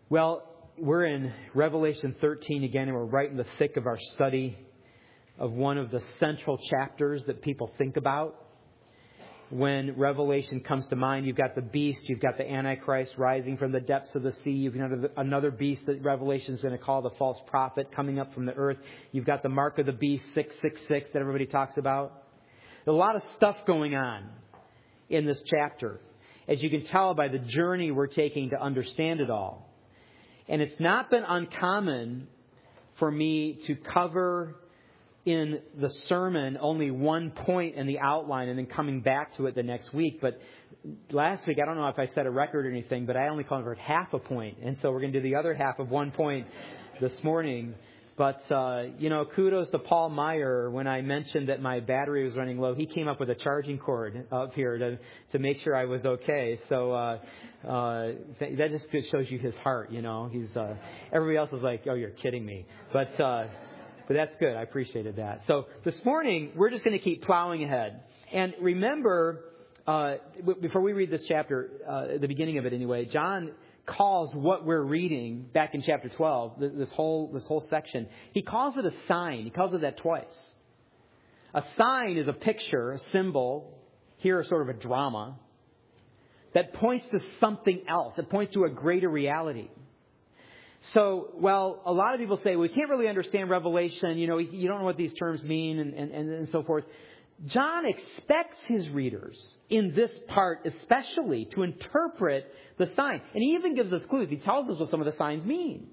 Well, we're in Revelation 13 again, and we're right in the thick of our study of one of the central chapters that people think about. When Revelation comes to mind, you've got the beast, you've got the Antichrist rising from the depths of the sea, you've got another beast that Revelation is going to call the false prophet coming up from the earth. You've got the mark of the beast, 666, that everybody talks about. There's a lot of stuff going on in this chapter, as you can tell by the journey we're taking to understand it all. And it's not been uncommon for me to cover in the sermon only one point in the outline and then coming back to it the next week. But last week, I don't know if I set a record or anything, but I only covered half a point. And so we're going to do the other half of one point this morning. But, kudos to Paul Meyer. When I mentioned that my battery was running low, he came up with a charging cord up here to make sure I was okay. So that just shows you his heart, He's everybody else is like, oh, you're kidding me. But that's good. I appreciated that. So this morning, we're just going to keep plowing ahead. And remember, before we read this chapter, at the beginning of it anyway, John calls what we're reading back in chapter 12, this whole section, he calls it a sign. He calls it that twice. A sign is a picture, a symbol, here sort of a drama, that points to something else. It points to a greater reality. So, a lot of people say, we can't really understand Revelation. You don't know what these terms mean and so forth. John expects his readers in this part especially to interpret the sign. And he even gives us clues. He tells us what some of the signs mean.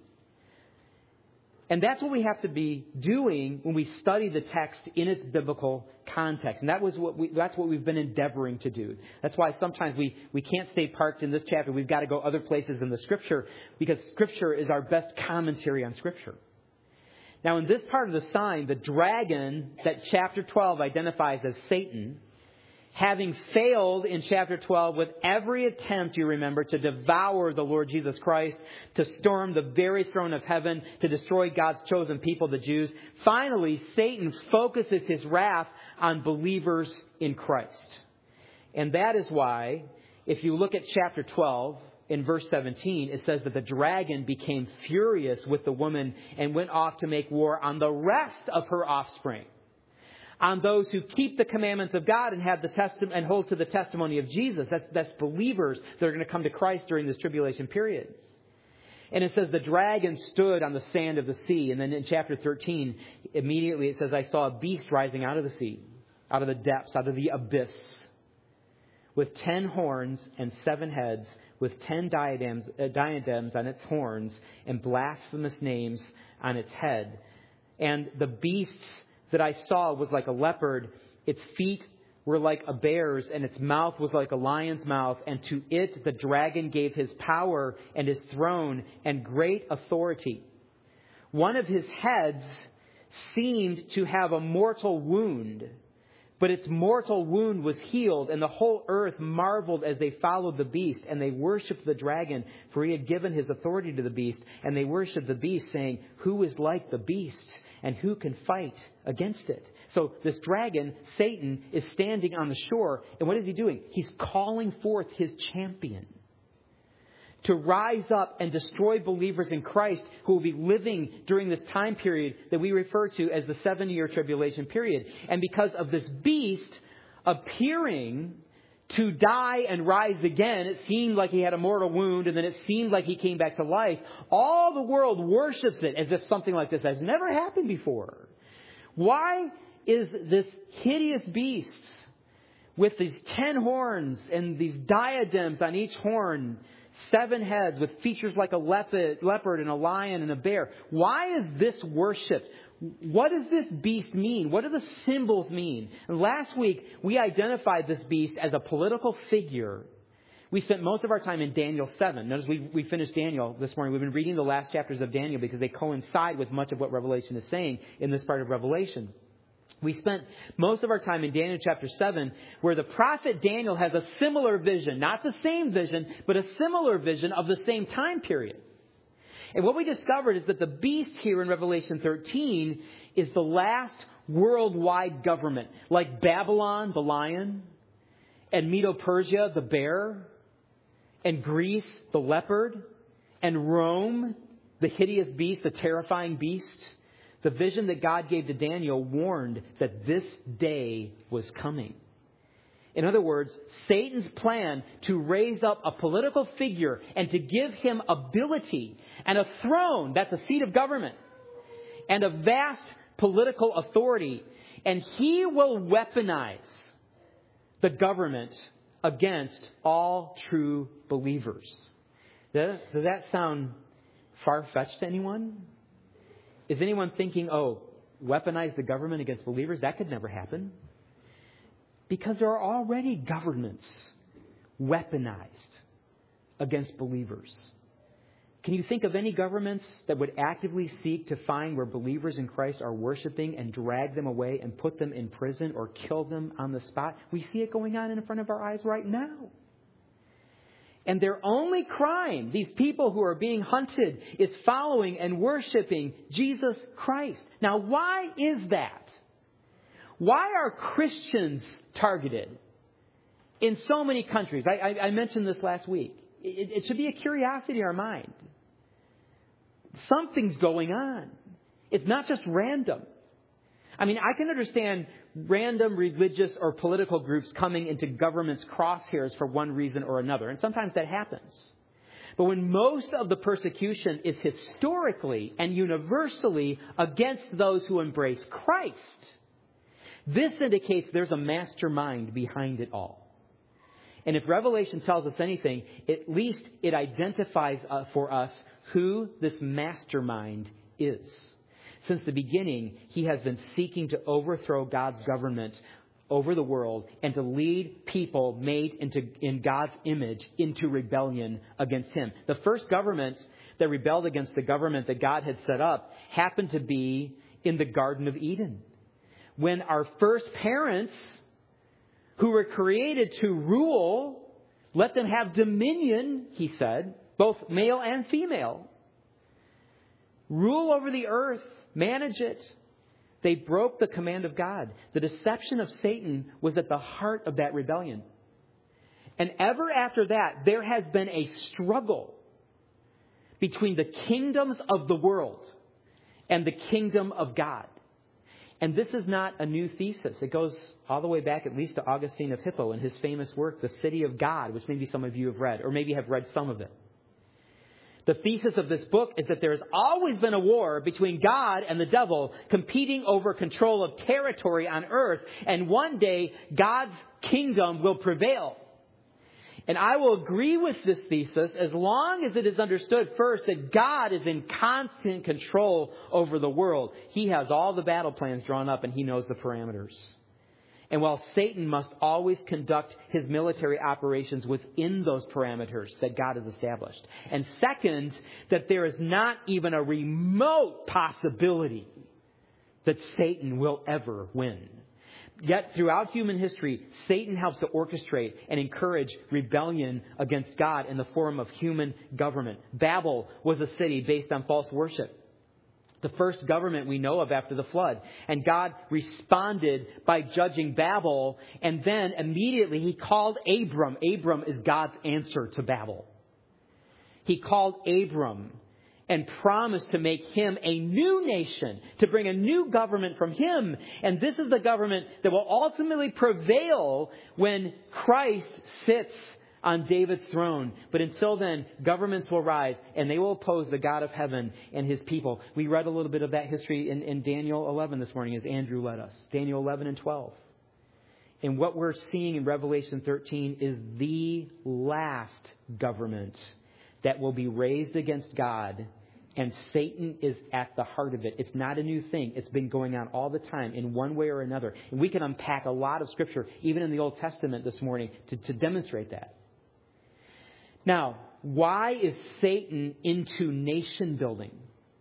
And that's what we have to be doing when we study the text in its biblical context. And that's what we've been endeavoring to do. That's why sometimes we can't stay parked in this chapter. We've got to go other places in the Scripture, because Scripture is our best commentary on Scripture. Now, in this part of the sign, the dragon that chapter 12 identifies as Satan, having failed in chapter 12 with every attempt, you remember, to devour the Lord Jesus Christ, to storm the very throne of heaven, to destroy God's chosen people, the Jews, finally, Satan focuses his wrath on believers in Christ. And that is why, if you look at chapter 12, in verse 17, it says that the dragon became furious with the woman and went off to make war on the rest of her offspring, on those who keep the commandments of God and have and hold to the testimony of Jesus. That's believers that are going to come to Christ during this tribulation period. And it says the dragon stood on the sand of the sea. And then in chapter 13, immediately it says, I saw a beast rising out of the sea, out of the depths, out of the abyss, with 10 horns and 7 heads, with 10 diadems on its horns and blasphemous names on its head. And the beast that I saw was like a leopard. Its feet were like a bear's, and its mouth was like a lion's mouth. And to it the dragon gave his power and his throne and great authority. One of his heads seemed to have a mortal wound, but its mortal wound was healed, and the whole earth marveled as they followed the beast, and they worshipped the dragon, for he had given his authority to the beast. And they worshipped the beast, saying, who is like the beast, and who can fight against it? So this dragon, Satan, is standing on the shore, and what is he doing? He's calling forth his champion to rise up and destroy believers in Christ who will be living during this time period that we refer to as the 7-year tribulation period. And because of this beast appearing to die and rise again, it seemed like he had a mortal wound, and then it seemed like he came back to life. All the world worships it as if something like this has never happened before. Why is this hideous beast with these 10 horns and these diadems on each horn, 7 heads with features like a leopard and a lion and a bear? Why is this worshipped? What does this beast mean? What do the symbols mean? And last week, we identified this beast as a political figure. We spent most of our time in Daniel 7. Notice we finished Daniel this morning. We've been reading the last chapters of Daniel because they coincide with much of what Revelation is saying in this part of Revelation. We spent most of our time in Daniel chapter 7, where the prophet Daniel has a similar vision, not the same vision, but a similar vision of the same time period. And what we discovered is that the beast here in Revelation 13 is the last worldwide government, like Babylon, the lion, and Medo-Persia, the bear, and Greece, the leopard, And Rome, the hideous beast, the terrifying beast, the vision that God gave to Daniel warned that this day was coming. In other words, Satan's plan to raise up a political figure and to give him ability and a throne, that's a seat of government, and a vast political authority. And he will weaponize the government against all true believers. Does that sound far-fetched to anyone? Is anyone thinking, weaponize the government against believers? That could never happen. Because there are already governments weaponized against believers. Can you think of any governments that would actively seek to find where believers in Christ are worshiping and drag them away and put them in prison or kill them on the spot? We see it going on in front of our eyes right now. And their only crime, these people who are being hunted, is following and worshiping Jesus Christ. Now, why is that? Why are Christians targeted in so many countries? I mentioned this last week. It should be a curiosity in our mind. Something's going on. It's not just random. I mean, I can understand random religious or political groups coming into government's crosshairs for one reason or another. And sometimes that happens. But when most of the persecution is historically and universally against those who embrace Christ, this indicates there's a mastermind behind it all. And if Revelation tells us anything, at least it identifies for us who this mastermind is. Since the beginning, he has been seeking to overthrow God's government over the world and to lead people made in God's image into rebellion against him. The first government that rebelled against the government that God had set up happened to be in the Garden of Eden. When our first parents, who were created to rule, let them have dominion, he said, both male and female. Rule over the earth, manage it. They broke the command of God. The deception of Satan was at the heart of that rebellion. And ever after that, there has been a struggle between the kingdoms of the world and the kingdom of God. And this is not a new thesis. It goes all the way back at least to Augustine of Hippo in his famous work, The City of God, which maybe some of you have read, or maybe have read some of it. The thesis of this book is that there has always been a war between God and the devil competing over control of territory on earth. And one day, God's kingdom will prevail. And I will agree with this thesis as long as it is understood first that God is in constant control over the world. He has all the battle plans drawn up and he knows the parameters. And while Satan must always conduct his military operations within those parameters that God has established. And second, that there is not even a remote possibility that Satan will ever win. Yet throughout human history, Satan helps to orchestrate and encourage rebellion against God in the form of human government. Babel was a city based on false worship. The first government we know of after the flood. And God responded by judging Babel. And then immediately he called Abram. Abram is God's answer to Babel. He called Abram and promised to make him a new nation, to bring a new government from him. And this is the government that will ultimately prevail when Christ sits on David's throne. But until then, governments will rise and they will oppose the God of heaven and his people. We read a little bit of that history in Daniel 11 this morning as Andrew led us. Daniel 11 and 12. And what we're seeing in Revelation 13 is the last government that will be raised against God. And Satan is at the heart of it. It's not a new thing. It's been going on all the time in one way or another. And we can unpack a lot of Scripture, even in the Old Testament this morning, to demonstrate that. Now, why is Satan into nation building?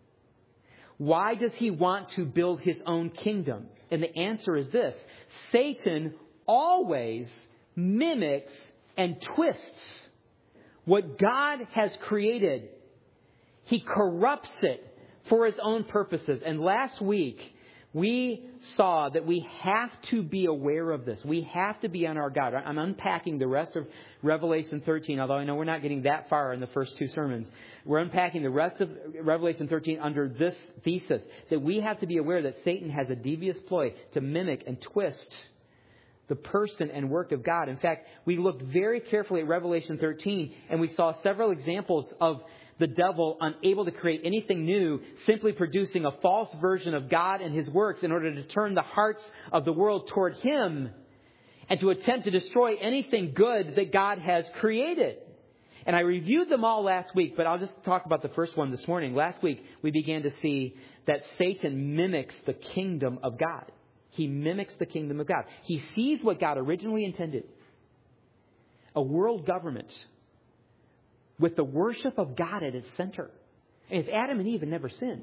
Why does he want to build his own kingdom? And the answer is this. Satan always mimics and twists what God has created. He corrupts it for his own purposes. And last week, we saw that we have to be aware of this. We have to be on our guard. I'm unpacking the rest of Revelation 13, although I know we're not getting that far in the first two sermons. We're unpacking the rest of Revelation 13 under this thesis, that we have to be aware that Satan has a devious ploy to mimic and twist the person and work of God. In fact, we looked very carefully at Revelation 13, and we saw several examples of the devil unable to create anything new, simply producing a false version of God and His works in order to turn the hearts of the world toward Him and to attempt to destroy anything good that God has created. And I reviewed them all last week, but I'll just talk about the first one this morning. Last week, we began to see that Satan mimics the kingdom of God. He mimics the kingdom of God. He sees what God originally intended. A world government with the worship of God at its center. And if Adam and Eve had never sinned,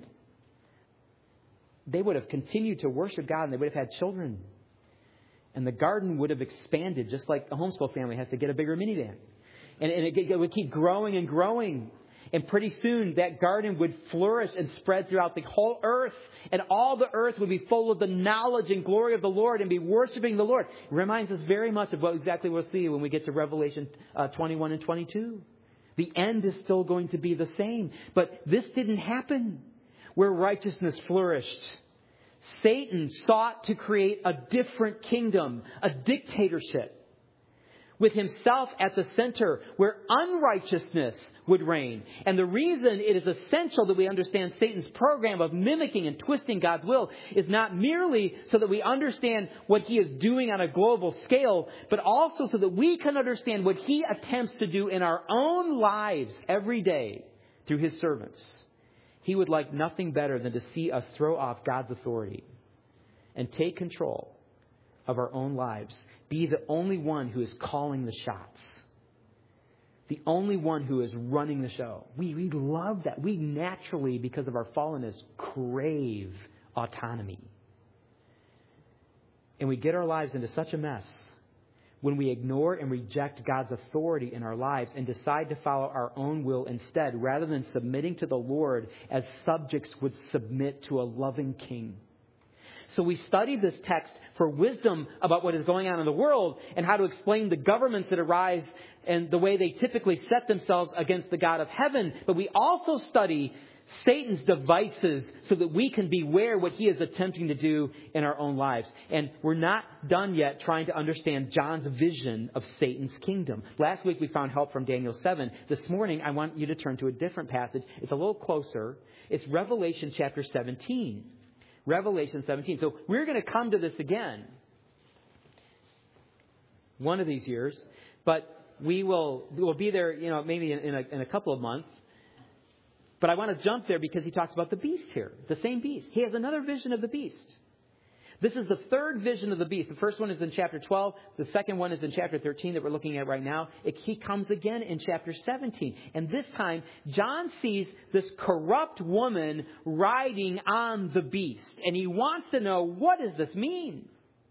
they would have continued to worship God and they would have had children. And the garden would have expanded just like a homeschool family has to get a bigger minivan. And it would keep growing and growing. And pretty soon that garden would flourish and spread throughout the whole earth. And all the earth would be full of the knowledge and glory of the Lord and be worshiping the Lord. It reminds us very much of what exactly we'll see when we get to Revelation 21 and 22. The end is still going to be the same. But this didn't happen where righteousness flourished. Satan sought to create a different kingdom, a dictatorship, with himself at the center where unrighteousness would reign. And the reason it is essential that we understand Satan's program of mimicking and twisting God's will is not merely so that we understand what he is doing on a global scale, but also so that we can understand what he attempts to do in our own lives every day through his servants. He would like nothing better than to see us throw off God's authority and take control of our own lives. Be the only one who is calling the shots. The only one who is running the show. We love that. We naturally, because of our fallenness, crave autonomy. And we get our lives into such a mess when we ignore and reject God's authority in our lives and decide to follow our own will instead, rather than submitting to the Lord as subjects would submit to a loving king. So we studied this text for wisdom about what is going on in the world and how to explain the governments that arise and the way they typically set themselves against the God of heaven. But we also study Satan's devices so that we can beware what he is attempting to do in our own lives. And we're not done yet trying to understand John's vision of Satan's kingdom. Last week we found help from Daniel 7. This morning I want you to turn to a different passage. It's a little closer. It's Revelation chapter 17. Revelation 17. So we're going to come to this again one of these years, but we'll be there, maybe in a couple of months. But I want to jump there because he talks about the beast here, the same beast. He has another vision of the beast. This is the third vision of the beast. The first one is in chapter 12. The second one is in chapter 13 that we're looking at right now. He comes again in chapter 17. And this time, John sees this corrupt woman riding on the beast. And he wants to know, what does this mean?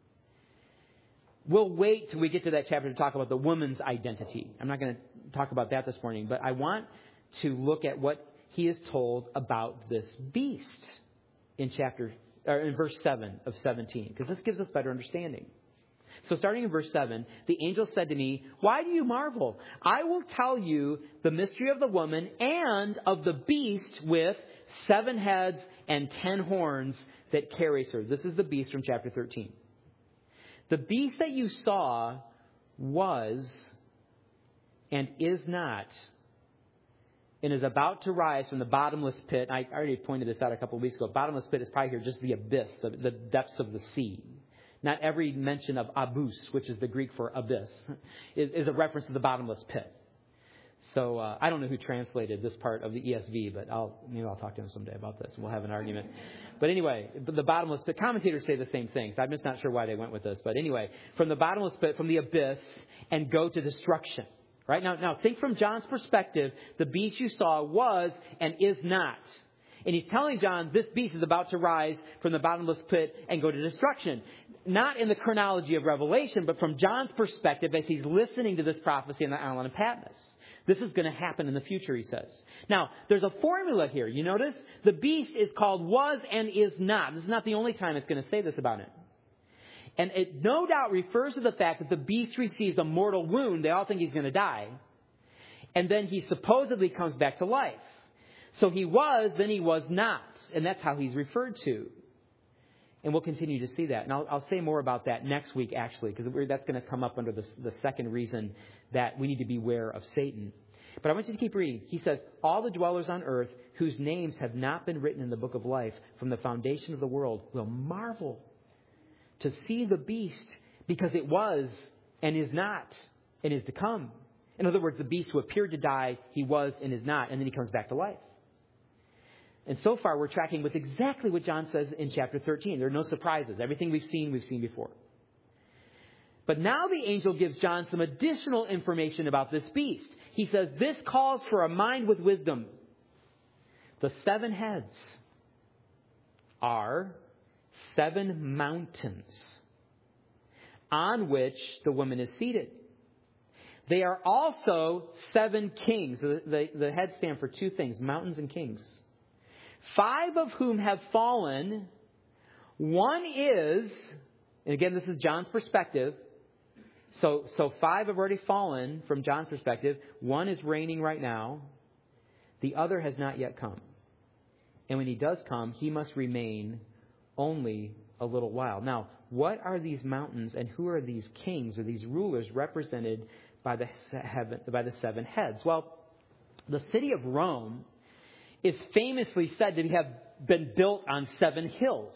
We'll wait till we get to that chapter to talk about the woman's identity. I'm not going to talk about that this morning. But I want to look at what he is told about this beast in verse 7 of 17, because this gives us better understanding. So starting in verse 7, the angel said to me, "Why do you marvel? I will tell you the mystery of the woman and of the beast with 7 heads and 10 horns that carries her." This is the beast from chapter 13. The beast that you saw was and is not, and is about to rise from the bottomless pit. I already pointed this out a couple of weeks ago. Bottomless pit is probably here just the abyss, the depths of the sea. Not every mention of abus, which is the Greek for abyss, is a reference to the bottomless pit. So I don't know who translated this part of the ESV, but maybe I'll talk to him someday about this and we'll have an argument. But anyway, the bottomless pit, commentators say the same thing. So I'm just not sure why they went with this. But anyway, from the bottomless pit, from the abyss, and go to destruction. Right? Now think from John's perspective, the beast you saw was and is not. And he's telling John this beast is about to rise from the bottomless pit and go to destruction. Not in the chronology of Revelation, but from John's perspective as he's listening to this prophecy on the island of Patmos. This is going to happen in the future, he says. Now, there's a formula here. You notice? The beast is called was and is not. This is not the only time it's going to say this about it. And it no doubt refers to the fact that the beast receives a mortal wound. They all think he's going to die. And then he supposedly comes back to life. So he was, then he was not. And that's how he's referred to. And we'll continue to see that. And I'll say more about that next week, actually, because that's going to come up under the second reason that we need to beware of Satan. But I want you to keep reading. He says, all the dwellers on earth whose names have not been written in the book of life from the foundation of the world will marvel to see the beast, because it was and is not and is to come. In other words, the beast who appeared to die, he was and is not, and then he comes back to life. And so far, we're tracking with exactly what John says in chapter 13. There are no surprises. Everything we've seen before. But now the angel gives John some additional information about this beast. He says, this calls for a mind with wisdom. The 7 heads are 7 mountains on which the woman is seated. They are also 7 kings. The heads stand for 2 things, mountains and kings. 5 of whom have fallen. One is, and again, this is John's perspective. So 5 have already fallen from John's perspective. 1 is reigning right now. The other has not yet come. And when he does come, he must remain only a little while. Now, what are these mountains and who are these kings or these rulers represented by the 7 heads? Well, the city of Rome is famously said to have been built on 7 hills.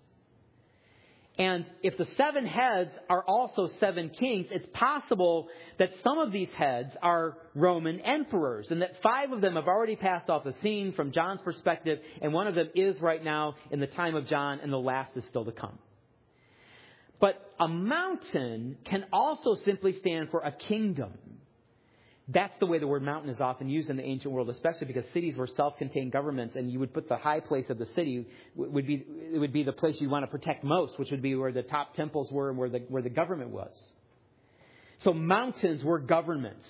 And if the 7 heads are also 7 kings, it's possible that some of these heads are Roman emperors and that 5 of them have already passed off the scene from John's perspective, and one of them is right now in the time of John, and the last is still to come. But a mountain can also simply stand for a kingdom. That's the way the word mountain is often used in the ancient world, especially because cities were self-contained governments, and you would put the high place of the city would be the place you want to protect most, which would be where the top temples were and where the government was. So mountains were governments.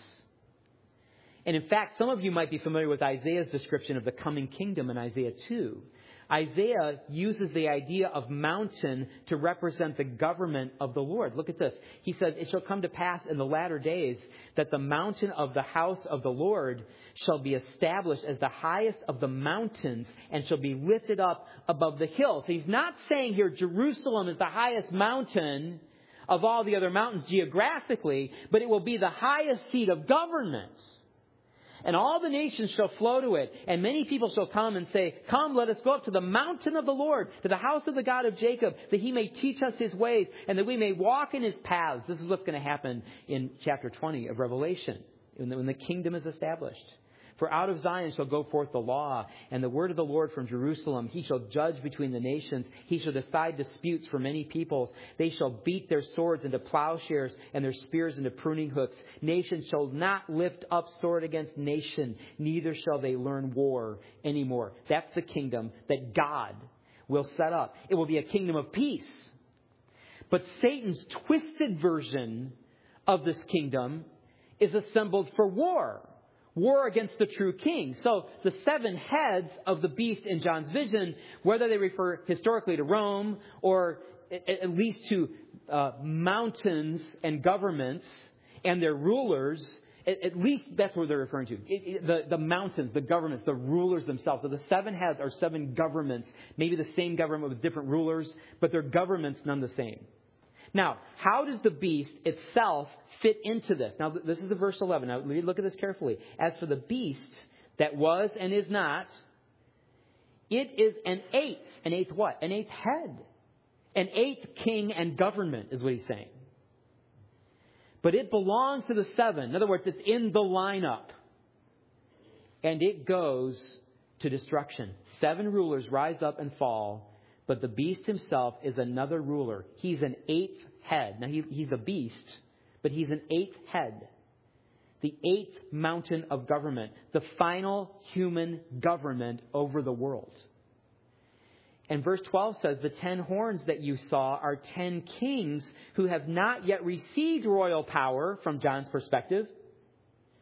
And in fact, some of you might be familiar with Isaiah's description of the coming kingdom in Isaiah 2. Isaiah uses the idea of mountain to represent the government of the Lord. Look at this. He says, it shall come to pass in the latter days that the mountain of the house of the Lord shall be established as the highest of the mountains and shall be lifted up above the hills. He's not saying here Jerusalem is the highest mountain of all the other mountains geographically, but it will be the highest seat of government. And all the nations shall flow to it. And many people shall come and say, come, let us go up to the mountain of the Lord, to the house of the God of Jacob, that he may teach us his ways and that we may walk in his paths. This is what's going to happen in chapter 20 of Revelation, when the kingdom is established. For out of Zion shall go forth the law and the word of the Lord from Jerusalem. He shall judge between the nations. He shall decide disputes for many peoples. They shall beat their swords into plowshares and their spears into pruning hooks. Nation shall not lift up sword against nation, neither shall they learn war anymore. That's the kingdom that God will set up. It will be a kingdom of peace. But Satan's twisted version of this kingdom is assembled for war. War against the true king. So the 7 heads of the beast in John's vision, whether they refer historically to Rome or at least to mountains and governments and their rulers, at least that's what they're referring to. The mountains, the governments, the rulers themselves. So the 7 heads are 7 governments, maybe the same government with different rulers, but their governments none the same. Now, how does the beast itself fit into this? Now, this is the verse 11. Now, let me look at this carefully. As for the beast that was and is not, it is an 8th. An 8th what? An 8th head. An 8th king and government is what he's saying. But it belongs to the 7. In other words, it's in the lineup. And it goes to destruction. 7 rulers rise up and fall. But the beast himself is another ruler. He's an 8th head. Now, he's a beast, but he's an 8th head. The 8th mountain of government. The final human government over the world. And verse 12 says, the 10 horns that you saw are 10 kings who have not yet received royal power, from John's perspective,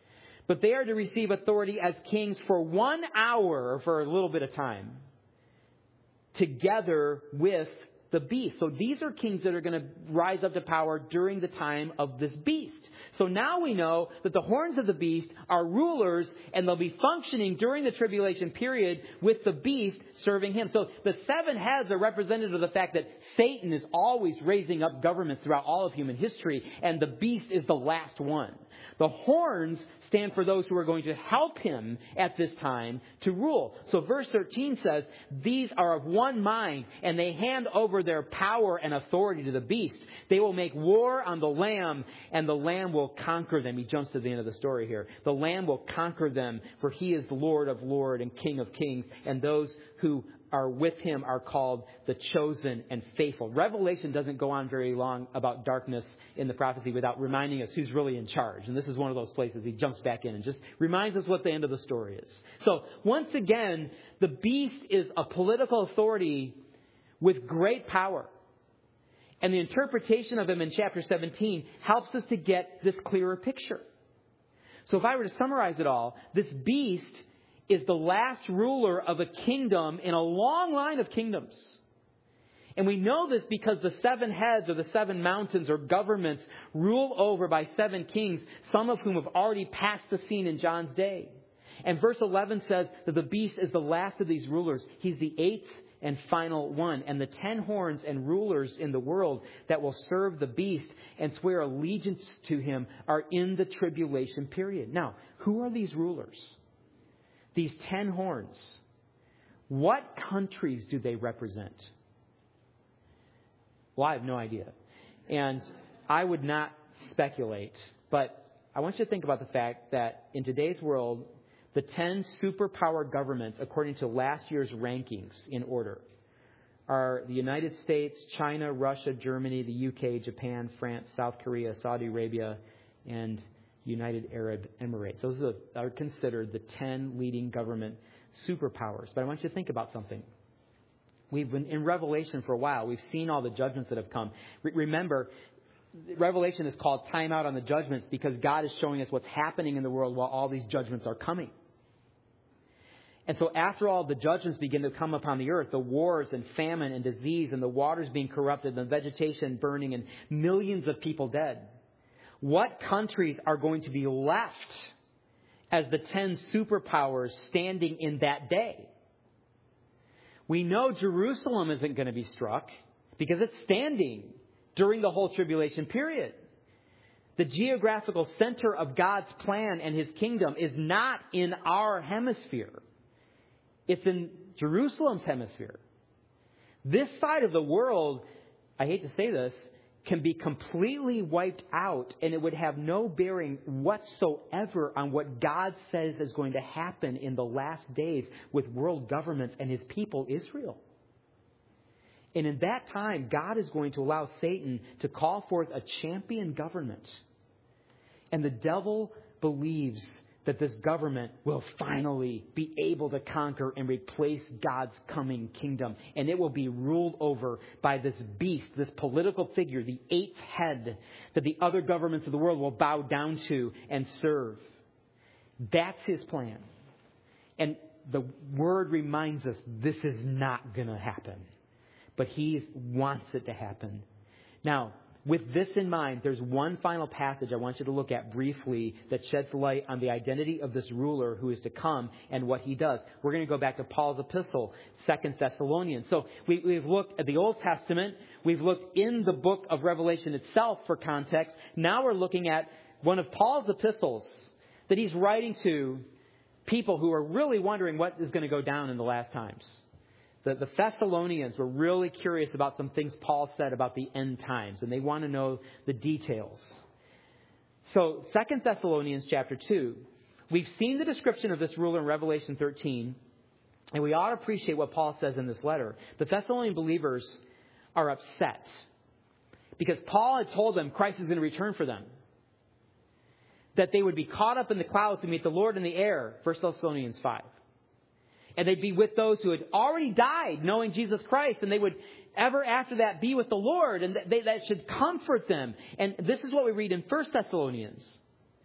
But they are to receive authority as kings for 1 hour, or for a little bit of time, together with the beast. So these are kings that are going to rise up to power during the time of this beast. So now we know that the horns of the beast are rulers, and they'll be functioning during the tribulation period with the beast serving him. So the 7 heads are representative of the fact that Satan is always raising up governments throughout all of human history, and the beast is the last one. The horns stand for those who are going to help him at this time to rule. So verse 13 says, these are of one mind, and they hand over their power and authority to the beast. They will make war on the Lamb, and the Lamb will conquer them. He jumps to the end of the story here. The Lamb will conquer them, for he is Lord of lords and King of kings, and those who are with him are called the chosen and faithful. Revelation doesn't go on very long about darkness in the prophecy without reminding us who's really in charge. And this is one of those places he jumps back in and just reminds us what the end of the story is. So once again, the beast is a political authority with great power. And the interpretation of him in chapter 17 helps us to get this clearer picture. So if I were to summarize it all, this beast is the last ruler of a kingdom in a long line of kingdoms. And we know this because the 7 heads or the 7 mountains or governments rule over by 7 kings, some of whom have already passed the scene in John's day. And verse 11 says that the beast is the last of these rulers. He's the 8th and final one. And the 10 horns and rulers in the world that will serve the beast and swear allegiance to him are in the tribulation period. Now, who are these rulers? These 10 horns, what countries do they represent? Well, I have no idea. And I would not speculate, but I want you to think about the fact that in today's world, the 10 superpower governments, according to last year's rankings in order, are the United States, China, Russia, Germany, the UK, Japan, France, South Korea, Saudi Arabia, and United Arab Emirates. Those are considered the 10 leading government superpowers. But I want you to think about something. We've been in Revelation for a while. We've seen all the judgments that have come. Remember, Revelation is called Time Out on the Judgments because God is showing us what's happening in the world while all these judgments are coming. And so after all the judgments begin to come upon the earth, the wars and famine and disease and the waters being corrupted and the vegetation burning and millions of people dead, what countries are going to be left as the 10 superpowers standing in that day? We know Jerusalem isn't going to be struck because it's standing during the whole tribulation period. The geographical center of God's plan and his kingdom is not in our hemisphere. It's in Jerusalem's hemisphere. This side of the world, I hate to say this, can be completely wiped out, and it would have no bearing whatsoever on what God says is going to happen in the last days with world governments and his people, Israel. And in that time, God is going to allow Satan to call forth a champion government. And the devil believes that this government will finally be able to conquer and replace God's coming kingdom. And it will be ruled over by this beast, this political figure, the 8th head that the other governments of the world will bow down to and serve. That's his plan. And the word reminds us this is not going to happen. But he wants it to happen. Now, with this in mind, there's one final passage I want you to look at briefly that sheds light on the identity of this ruler who is to come and what he does. We're going to go back to Paul's epistle, 2 Thessalonians. So we've looked at the Old Testament. We've looked in the book of Revelation itself for context. Now we're looking at one of Paul's epistles that he's writing to people who are really wondering what is going to go down in the last times. The Thessalonians were really curious about some things Paul said about the end times, and they want to know the details. So 2 Thessalonians chapter 2, we've seen the description of this ruler in Revelation 13, and we ought to appreciate what Paul says in this letter. The Thessalonian believers are upset because Paul had told them Christ is going to return for them, that they would be caught up in the clouds to meet the Lord in the air, 1 Thessalonians 5. And they'd be with those who had already died knowing Jesus Christ. And they would ever after that be with the Lord. And that should comfort them. And this is what we read in 1 Thessalonians.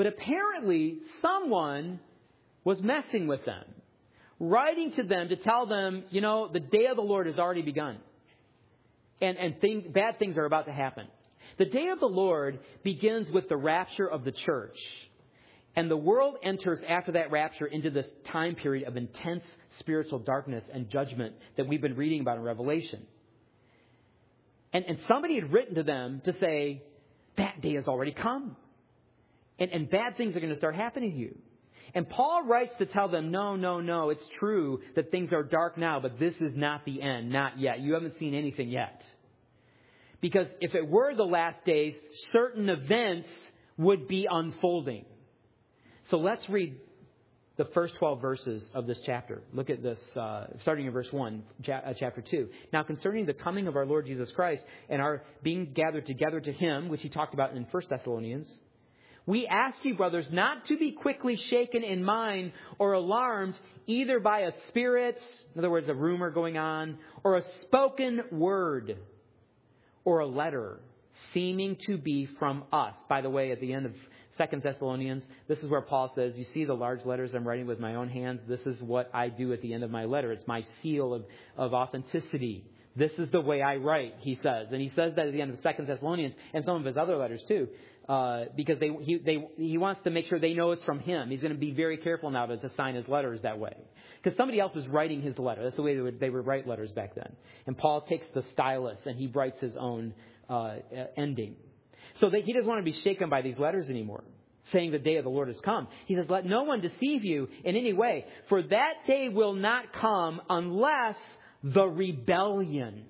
But apparently, someone was messing with them, writing to them to tell them, the day of the Lord has already begun. And bad things are about to happen. The day of the Lord begins with the rapture of the church. And the world enters after that rapture into this time period of intense spiritual darkness and judgment that we've been reading about in Revelation. And somebody had written to them to say, that day has already come. And bad things are going to start happening to you. And Paul writes to tell them, no, it's true that things are dark now, but this is not the end, not yet. You haven't seen anything yet. Because if it were the last days, certain events would be unfolding. So let's read the first 12 verses of this chapter. Look at this, starting in verse 1, chapter 2. Now, concerning the coming of our Lord Jesus Christ and our being gathered together to Him, which he talked about in 1 Thessalonians, we ask you, brothers, not to be quickly shaken in mind or alarmed either by a spirit, in other words, a rumor going on, or a spoken word, or a letter seeming to be from us. By the way, at the end of 2 Thessalonians, this is where Paul says, you see the large letters I'm writing with my own hands? This is what I do at the end of my letter. It's my seal of authenticity. This is the way I write, he says. And he says that at the end of 2 Thessalonians and some of his other letters too. Because he wants to make sure they know it's from him. He's going to be very careful now to sign his letters that way. Because somebody else was writing his letter. That's the way they would write letters back then. And Paul takes the stylus and he writes his own ending. So that he doesn't want to be shaken by these letters anymore, saying the day of the Lord has come. He says, let no one deceive you in any way, for that day will not come unless the rebellion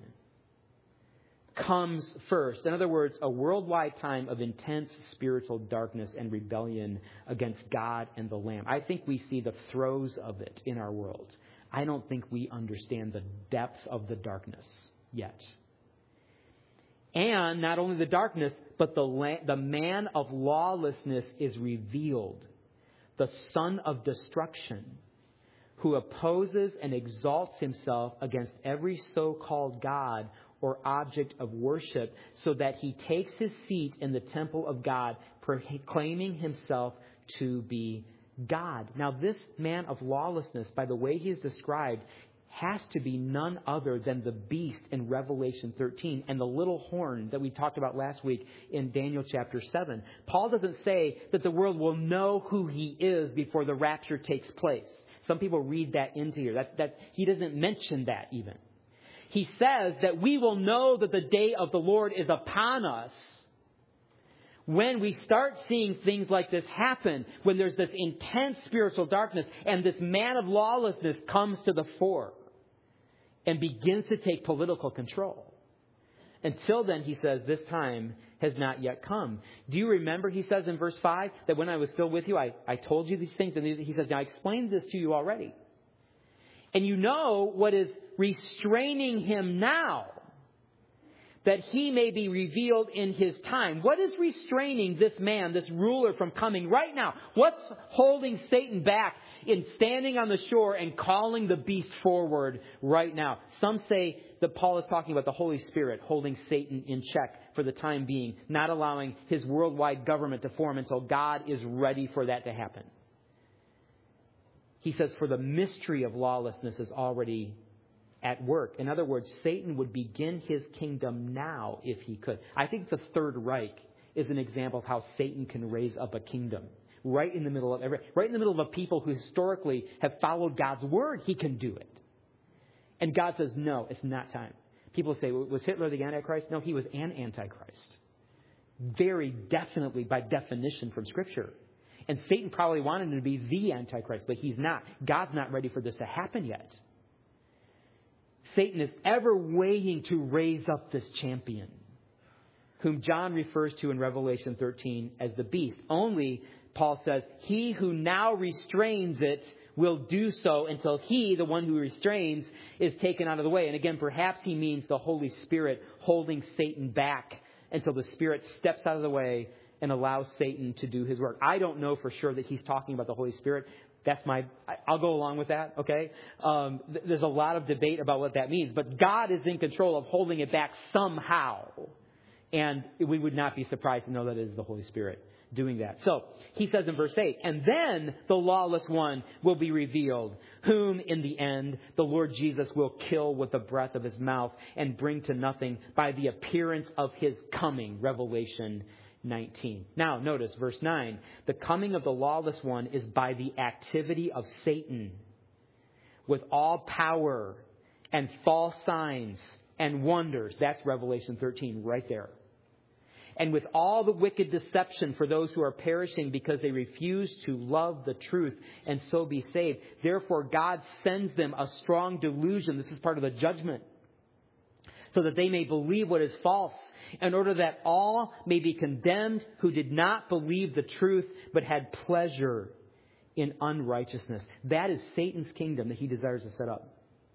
comes first. In other words, a worldwide time of intense spiritual darkness and rebellion against God and the Lamb. I think we see the throes of it in our world. I don't think we understand the depth of the darkness yet. And not only the darkness, but the man of lawlessness is revealed, the son of destruction, who opposes and exalts himself against every so-called God or object of worship, so that he takes his seat in the temple of God, proclaiming himself to be God. Now, this man of lawlessness, by the way he is described, has to be none other than the beast in Revelation 13 and the little horn that we talked about last week in Daniel chapter 7. Paul doesn't say that the world will know who he is before the rapture takes place. Some people read that into here. That he doesn't mention that even. He says that we will know that the day of the Lord is upon us when we start seeing things like this happen, when there's this intense spiritual darkness and this man of lawlessness comes to the fore and begins to take political control. Until then, he says, this time has not yet come. Do you remember, he says in verse 5, that when I was still with you, I told you these things. And he says, now I explained this to you already. And you know what is restraining him now, that he may be revealed in his time. What is restraining this man, this ruler, from coming right now? What's holding Satan back in standing on the shore and calling the beast forward right now? Some say that Paul is talking about the Holy Spirit holding Satan in check for the time being, not allowing his worldwide government to form until God is ready for that to happen. He says, for the mystery of lawlessness is already at work. In other words, Satan would begin his kingdom now if he could. I think the Third Reich is an example of how Satan can raise up a kingdom. Right in the middle of a people who historically have followed God's word, he can do it. And God says, no, it's not time. People say, was Hitler the Antichrist? No, he was an Antichrist. Very definitely, by definition from Scripture. And Satan probably wanted him to be the Antichrist, but he's not. God's not ready for this to happen yet. Satan is ever waiting to raise up this champion, whom John refers to in Revelation 13 as the beast. Only, Paul says, he who now restrains it will do so until he, the one who restrains, is taken out of the way. And again, perhaps he means the Holy Spirit holding Satan back until the Spirit steps out of the way and allows Satan to do his work. I don't know for sure that he's talking about the Holy Spirit. I'll go along with that, okay? There's a lot of debate about what that means. But God is in control of holding it back somehow. And we would not be surprised to know that it is the Holy Spirit doing that. So he says in verse 8, and then the lawless one will be revealed, whom in the end the Lord Jesus will kill with the breath of his mouth and bring to nothing by the appearance of his coming. Revelation 19. Now notice verse 9. The coming of the lawless one is by the activity of Satan with all power and false signs and wonders. That's Revelation 13 right there. And with all the wicked deception for those who are perishing because they refuse to love the truth and so be saved. Therefore, God sends them a strong delusion. This is part of the judgment. So that they may believe what is false, in order that all may be condemned who did not believe the truth but had pleasure in unrighteousness. That is Satan's kingdom that he desires to set up.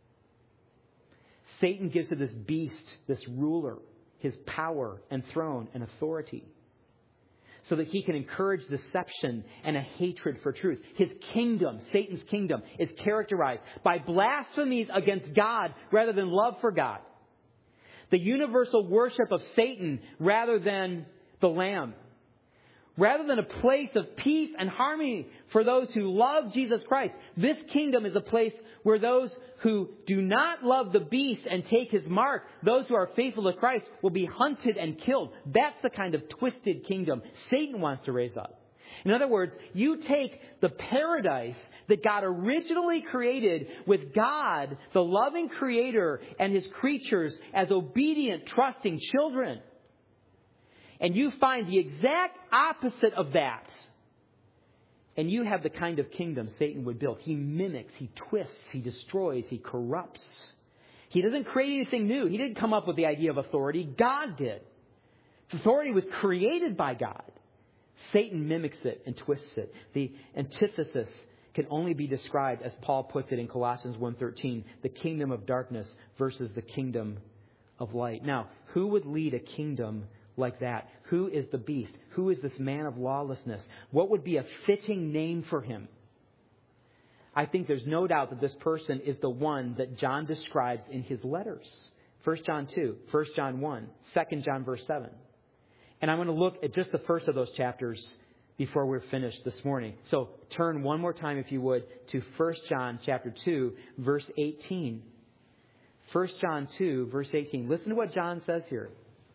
Satan gives to this beast, this ruler, his power and throne and authority so that he can encourage deception and a hatred for truth. His kingdom, Satan's kingdom, is characterized by blasphemies against God rather than love for God. The universal worship of Satan rather than the Lamb. Rather than a place of peace and harmony for those who love Jesus Christ, this kingdom is a place where those who do not love the beast and take his mark, those who are faithful to Christ, will be hunted and killed. That's the kind of twisted kingdom Satan wants to raise up. In other words, you take the paradise that God originally created with God, the loving Creator, and his creatures as obedient, trusting children. And you find the exact opposite of that. And you have the kind of kingdom Satan would build. He mimics, he twists, he destroys, he corrupts. He doesn't create anything new. He didn't come up with the idea of authority. God did. Authority was created by God. Satan mimics it and twists it. The antithesis can only be described, as Paul puts it in Colossians 1:13, the kingdom of darkness versus the kingdom of light. Now, who would lead a kingdom like that? Who is the beast? Who is this man of lawlessness? What would be a fitting name for him? I think there's no doubt that this person is the one that John describes in his letters. 1 John 2, 1 John 1, 2 John verse 7. And I'm going to look at just the first of those chapters before we're finished this morning. So turn one more time, if you would, to 1 John chapter 2, verse 18. 1 John 2, verse 18. Listen to what John says here.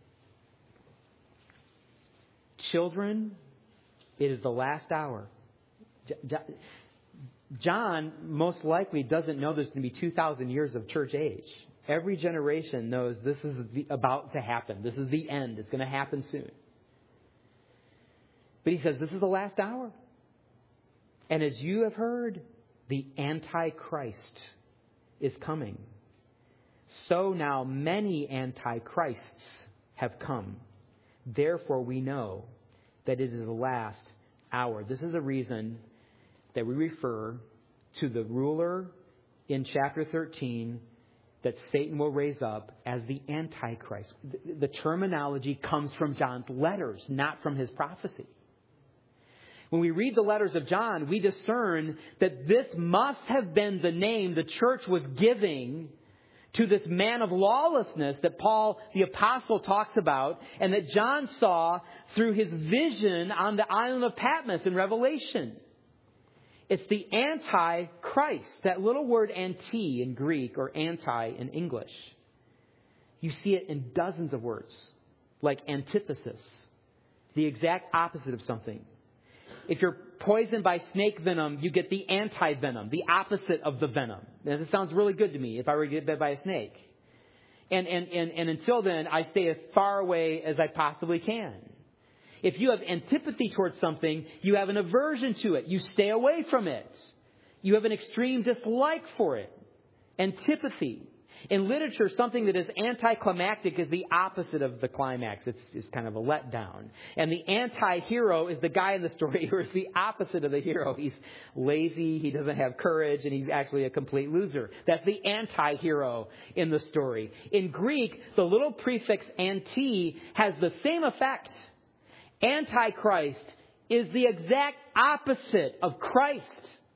Children, it is the last hour. John most likely doesn't know there's going to be 2,000 years of church age. Every generation knows this is about to happen. This is the end. It's going to happen soon. But he says this is the last hour. And as you have heard, the Antichrist is coming. So now many Antichrists have come. Therefore we know that it is the last hour. This is the reason that we refer to the ruler in chapter 13 that Satan will raise up as the Antichrist. The terminology comes from John's letters, not from his prophecy. When we read the letters of John, we discern that this must have been the name the church was giving to this man of lawlessness that Paul the Apostle talks about and that John saw through his vision on the island of Patmos in Revelation. It's the Antichrist, that little word anti in Greek or anti in English. You see it in dozens of words, like antithesis, the exact opposite of something. If you're poisoned by snake venom, you get the anti-venom, the opposite of the venom. Now, this sounds really good to me if I were to get bit by a snake. And until then, I stay as far away as I possibly can. If you have antipathy towards something, you have an aversion to it. You stay away from it. You have an extreme dislike for it. Antipathy. In literature, something that is anticlimactic is the opposite of the climax. It's kind of a letdown. And the anti-hero is the guy in the story who is the opposite of the hero. He's lazy, he doesn't have courage, and he's actually a complete loser. That's the anti-hero in the story. In Greek, the little prefix anti has the same effect. Antichrist is the exact opposite of Christ.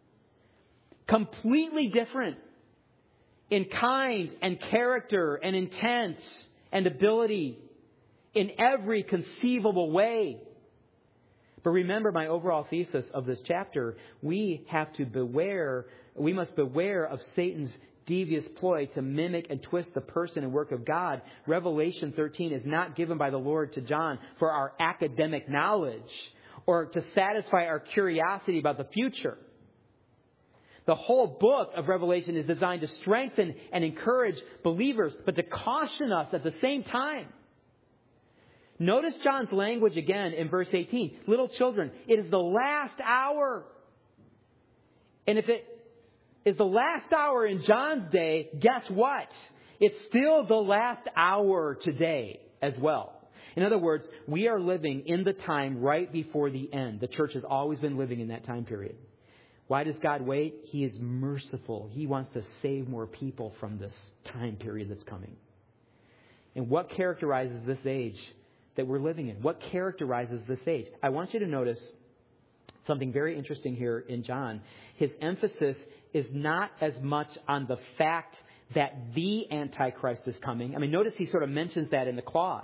Completely different in kind and character and intent and ability in every conceivable way. But remember my overall thesis of this chapter. We must beware of Satan's devious ploy to mimic and twist the person and work of God. Revelation 13 is not given by the Lord to John for our academic knowledge or to satisfy our curiosity about the future. The whole book of Revelation is designed to strengthen and encourage believers, but to caution us at the same time. Notice John's language again in verse 18. Little children, it is the last hour. And if it is the last hour in John's day, guess what? It's still the last hour today as well. In other words, we are living in the time right before the end. The church has always been living in that time period. Why does God wait? He is merciful. He wants to save more people from this time period that's coming. And what characterizes this age that we're living in? What characterizes this age? I want you to notice something very interesting here in John. His emphasis is not as much on the fact that the Antichrist is coming. I mean, notice he sort of mentions that in the clause.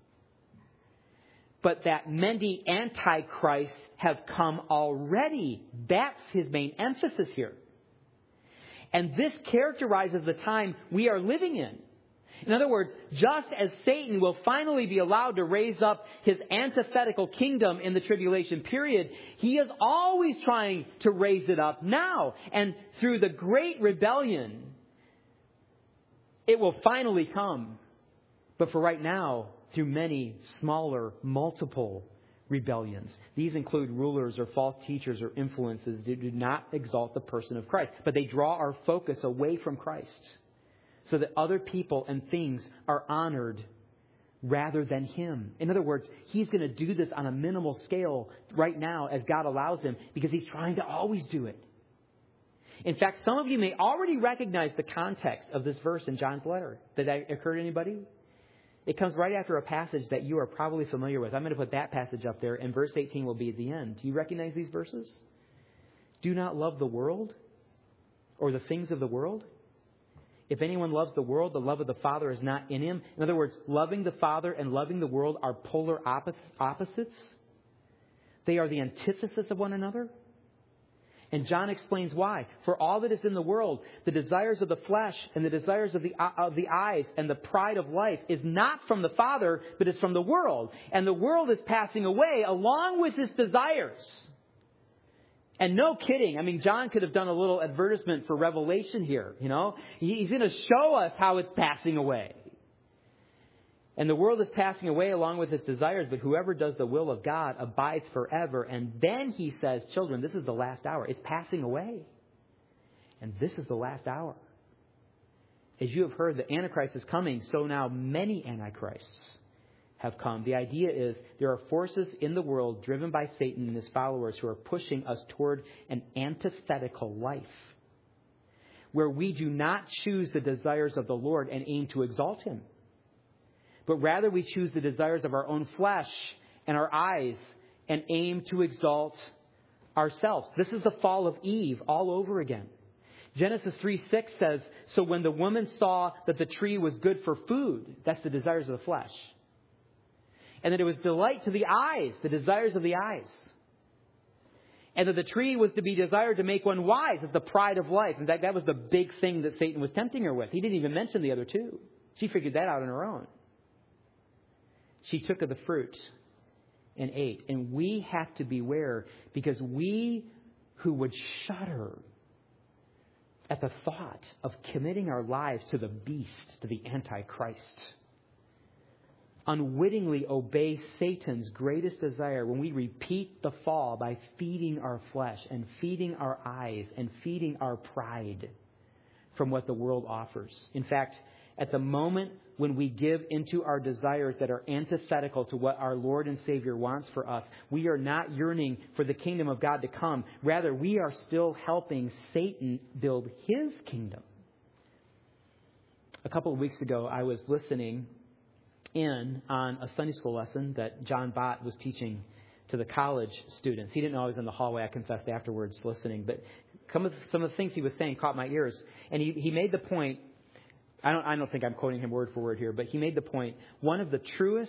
But that many antichrists have come already. That's his main emphasis here. And this characterizes the time we are living in. In other words, just as Satan will finally be allowed to raise up his antithetical kingdom in the tribulation period, he is always trying to raise it up now. And through the great rebellion, it will finally come. But for right now, through many smaller, multiple rebellions. These include rulers or false teachers or influences that do not exalt the person of Christ, but they draw our focus away from Christ so that other people and things are honored rather than Him. In other words, He's going to do this on a minimal scale right now as God allows Him because He's trying to always do it. In fact, some of you may already recognize the context of this verse in John's letter. Did that occur to anybody? It comes right after a passage that you are probably familiar with. I'm going to put that passage up there, and verse 18 will be at the end. Do you recognize these verses? Do not love the world or the things of the world. If anyone loves the world, the love of the Father is not in him. In other words, loving the Father and loving the world are polar opposites. They are the antithesis of one another. And John explains why. For all that is in the world, the desires of the flesh and the desires of the eyes and the pride of life is not from the Father, but is from the world. And the world is passing away along with its desires. And no kidding. I mean, John could have done a little advertisement for Revelation here. You know, he's going to show us how it's passing away. And the world is passing away along with its desires, but whoever does the will of God abides forever. And then he says, children, this is the last hour. It's passing away. And this is the last hour. As you have heard, the Antichrist is coming, so now many Antichrists have come. The idea is there are forces in the world driven by Satan and his followers who are pushing us toward an antithetical life, where we do not choose the desires of the Lord and aim to exalt Him. But rather we choose the desires of our own flesh and our eyes and aim to exalt ourselves. This is the fall of Eve all over again. Genesis 3:6 says, so when the woman saw that the tree was good for food, that's the desires of the flesh, and that it was delight to the eyes, the desires of the eyes, and that the tree was to be desired to make one wise, that's the pride of life. In fact, that was the big thing that Satan was tempting her with. He didn't even mention the other two. She figured that out on her own. She took of the fruit and ate. And we have to beware, because we who would shudder at the thought of committing our lives to the beast, to the Antichrist, unwittingly obey Satan's greatest desire when we repeat the fall by feeding our flesh and feeding our eyes and feeding our pride from what the world offers. In fact, at the moment when we give into our desires that are antithetical to what our Lord and Savior wants for us, we are not yearning for the kingdom of God to come. Rather, we are still helping Satan build his kingdom. A couple of weeks ago, I was listening in on a Sunday school lesson that John Bott was teaching to the college students. He didn't know I was in the hallway, I confessed afterwards, listening. But some of the things he was saying caught my ears. And he made the point, I don't think I'm quoting him word for word here, but he made the point, one of the truest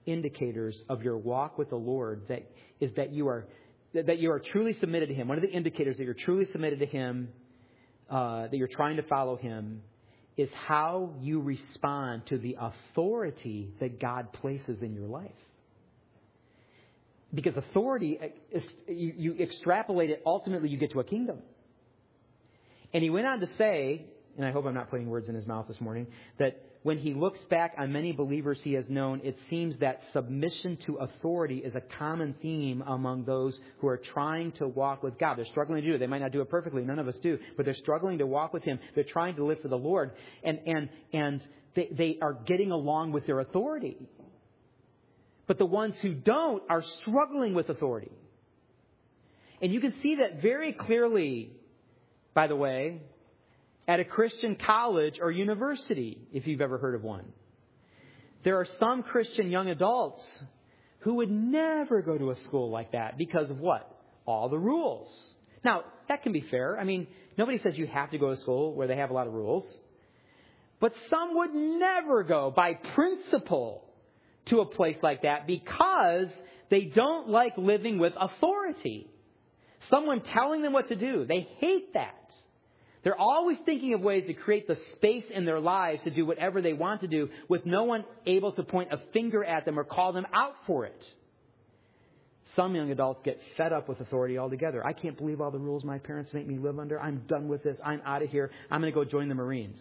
indicators of your walk with the Lord that you are truly submitted to Him. One of the indicators that you're truly submitted to Him, that you're trying to follow Him, is how you respond to the authority that God places in your life. Because authority, you extrapolate it, ultimately you get to a kingdom. And he went on to say, and I hope I'm not putting words in his mouth this morning, that when he looks back on many believers he has known, it seems that submission to authority is a common theme among those who are trying to walk with God. They're struggling to do it. They might not do it perfectly. None of us do. But they're struggling to walk with Him. They're trying to live for the Lord. And they are getting along with their authority. But the ones who don't are struggling with authority. And you can see that very clearly, by the way, at a Christian college or university, if you've ever heard of one. There are some Christian young adults who would never go to a school like that because of what? All the rules. Now, that can be fair. I mean, nobody says you have to go to school where they have a lot of rules. But some would never go by principle to a place like that because they don't like living with authority. Someone telling them what to do. They hate that. They're always thinking of ways to create the space in their lives to do whatever they want to do with no one able to point a finger at them or call them out for it. Some young adults get fed up with authority altogether. I can't believe all the rules my parents make me live under. I'm done with this. I'm out of here. I'm going to go join the Marines.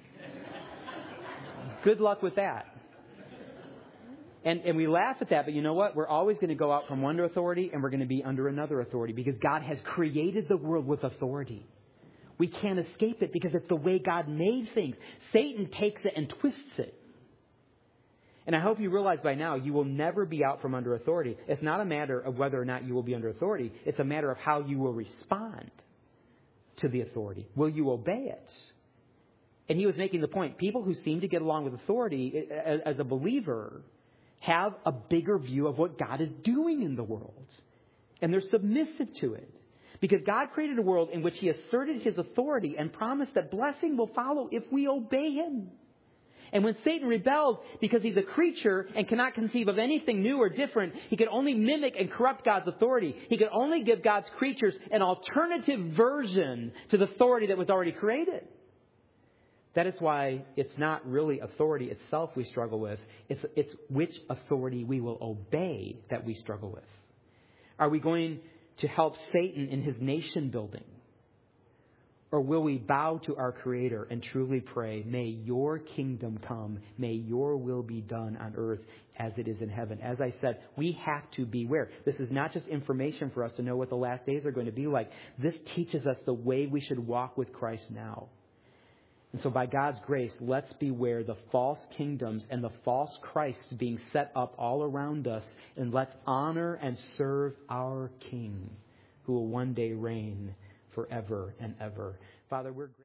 Good luck with that. And we laugh at that, but you know what? We're always going to go out from one authority and we're going to be under another authority because God has created the world with authority. We can't escape it because it's the way God made things. Satan takes it and twists it. And I hope you realize by now you will never be out from under authority. It's not a matter of whether or not you will be under authority. It's a matter of how you will respond to the authority. Will you obey it? And he was making the point, people who seem to get along with authority as a believer have a bigger view of what God is doing in the world. And they're submissive to it. Because God created a world in which He asserted His authority and promised that blessing will follow if we obey Him. And when Satan rebelled, because he's a creature and cannot conceive of anything new or different, he could only mimic and corrupt God's authority. He could only give God's creatures an alternative version to the authority that was already created. That is why it's not really authority itself we struggle with. It's which authority we will obey that we struggle with. Are we going to help Satan in his nation building? Or will we bow to our Creator and truly pray, may your kingdom come, may your will be done on earth as it is in heaven? As I said, we have to beware. This is not just information for us to know what the last days are going to be like. This teaches us the way we should walk with Christ now. And so by God's grace, let's beware the false kingdoms and the false Christs being set up all around us. And let's honor and serve our King, who will one day reign forever and ever. Father, we're